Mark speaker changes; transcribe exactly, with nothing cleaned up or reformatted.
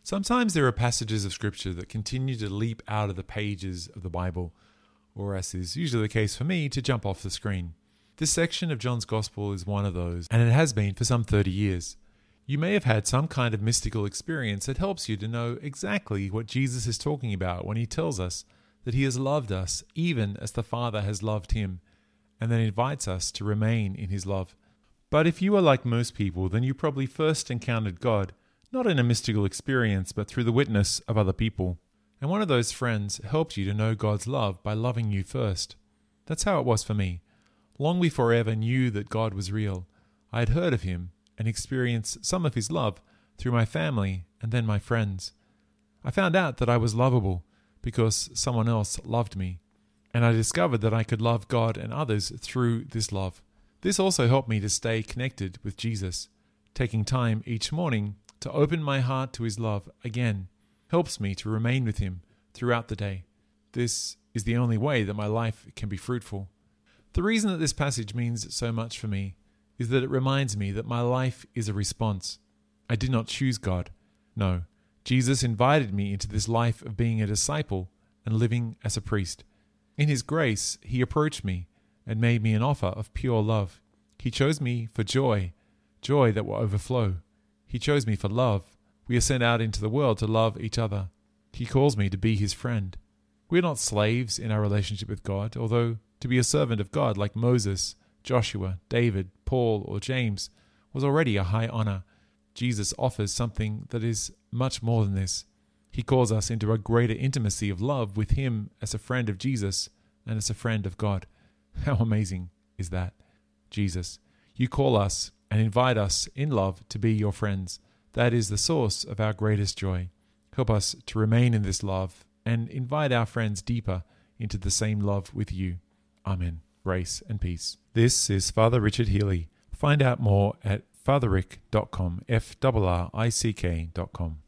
Speaker 1: Sometimes there are passages of Scripture that continue to leap out of the pages of the Bible, or as is usually the case for me, to jump off the screen. This section of John's Gospel is one of those, and it has been for some thirty years. You may have had some kind of mystical experience that helps you to know exactly what Jesus is talking about when he tells us that he has loved us even as the Father has loved him, and then invites us to remain in his love. But if you are like most people, then you probably first encountered God, not in a mystical experience, but through the witness of other people. And one of those friends helped you to know God's love by loving you first. That's how it was for me. Long before I ever knew that God was real, I had heard of him and experienced some of his love through my family and then my friends. I found out that I was lovable because someone else loved me, and I discovered that I could love God and others through this love. This also helped me to stay connected with Jesus. Taking time each morning to open my heart to his love again helps me to remain with him throughout the day. This is the only way that my life can be fruitful. The reason that this passage means so much for me is that it reminds me that my life is a response. I did not choose God. No, Jesus invited me into this life of being a disciple and living as a priest. In his grace, he approached me and made me an offer of pure love. He chose me for joy, joy that will overflow. He chose me for love. We are sent out into the world to love each other. He calls me to be his friend. We are not slaves in our relationship with God, although to be a servant of God like Moses, Joshua, David, Paul, or James was already a high honor. Jesus offers something that is much more than this. He calls us into a greater intimacy of love with him as a friend of Jesus and as a friend of God. How amazing is that? Jesus, you call us and invite us in love to be your friends. That is the source of our greatest joy. Help us to remain in this love and invite our friends deeper into the same love with you. Amen. Grace and peace. This is Father Richard Healy. Find out more at father rick dot com, F R R I C K dot com.